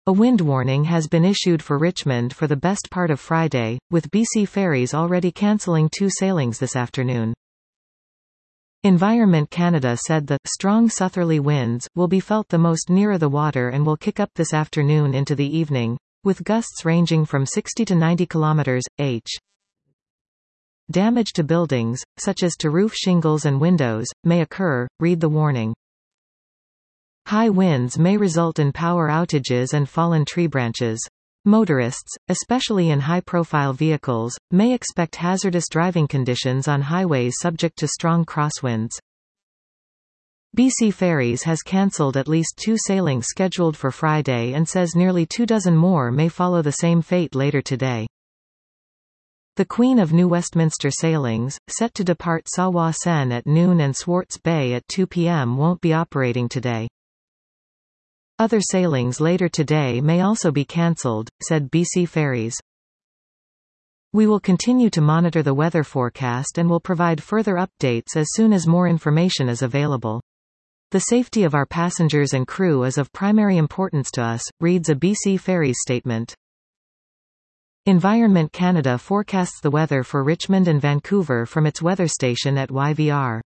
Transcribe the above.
A wind warning has been issued for Richmond for the best part of Friday, with BC Ferries already cancelling 2 sailings this afternoon. Environment Canada said the strong southerly winds will be felt the most nearer the water and will kick up this afternoon into the evening, with gusts ranging from 60 to 90 km/h. Damage to buildings, such as to roof shingles and windows, may occur, read the warning. High winds may result in power outages and fallen tree branches. Motorists, especially in high-profile vehicles, may expect hazardous driving conditions on highways subject to strong crosswinds. BC Ferries has cancelled at least 2 sailings scheduled for Friday and says nearly 24 more may follow the same fate later today. The Queen of New Westminster sailings, set to depart Sa-Wa-Sen at noon and Swartz Bay at 2 p.m. won't be operating today. Other sailings later today may also be cancelled, said BC Ferries. We will continue to monitor the weather forecast and will provide further updates as soon as more information is available. The safety of our passengers and crew is of primary importance to us, reads a BC Ferries statement. Environment Canada forecasts the weather for Richmond and Vancouver from its weather station at YVR.